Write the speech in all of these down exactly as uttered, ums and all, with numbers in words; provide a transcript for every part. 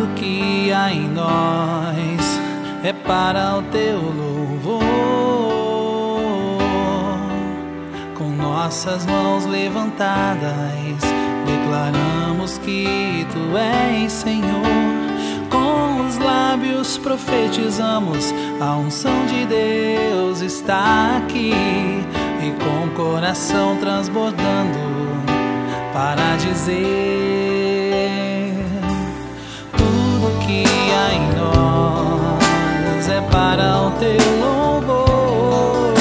Tudo que há em nós é para o teu louvor. Com nossas mãos levantadas, declaramos que tu és Senhor. Com os lábios profetizamos, a unção de Deus está aqui. E com o coração transbordando para dizer: tudo que há em nós é para o teu louvor.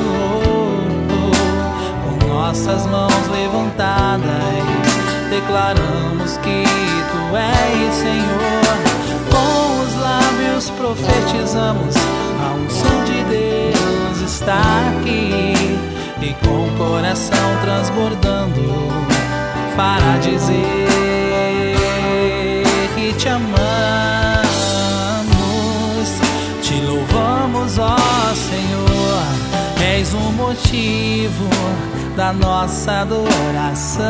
Com nossas mãos levantadas, declaramos que tu és Senhor. Com os lábios profetizamos, a unção de Deus está aqui. E com o coração transbordando para dizer que te amamos, te louvamos, ó Senhor. És o motivo da nossa adoração.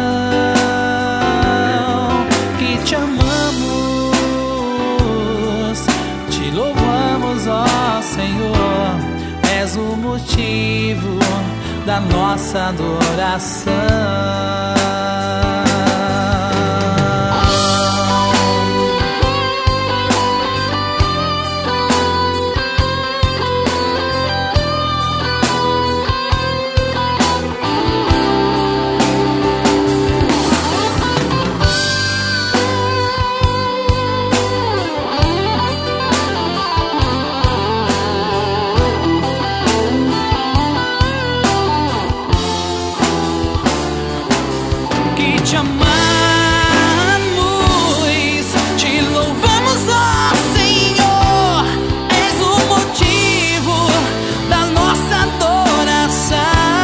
Que te amamos, te louvamos, ó Senhor. És o motivo da nossa adoração. Te amamos, te louvamos, ó Senhor. És o motivo da nossa adoração.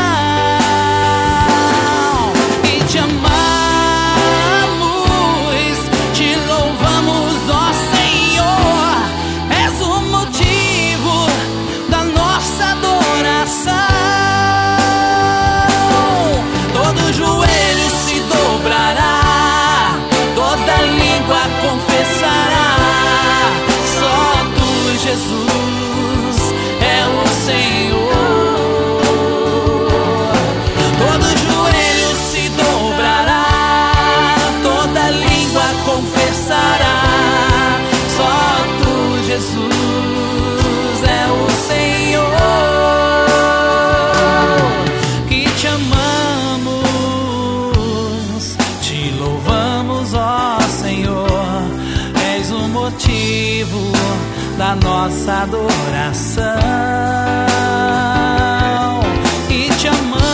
E te amamos, te louvamos, ó Senhor. És o motivo da nossa adoração. Todo joelho se dobrará, toda língua confessará. Só tu, Jesus, é o Senhor. Todo joelho se dobrará, toda língua confessará. Só tu, Jesus, é o Senhor. Que te amamos, te louvamos, ó Senhor. És o motivo da nossa adoração. E te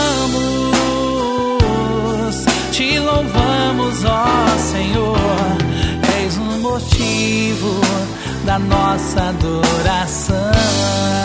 amamos, te louvamos, ó Senhor. És o motivo da nossa adoração.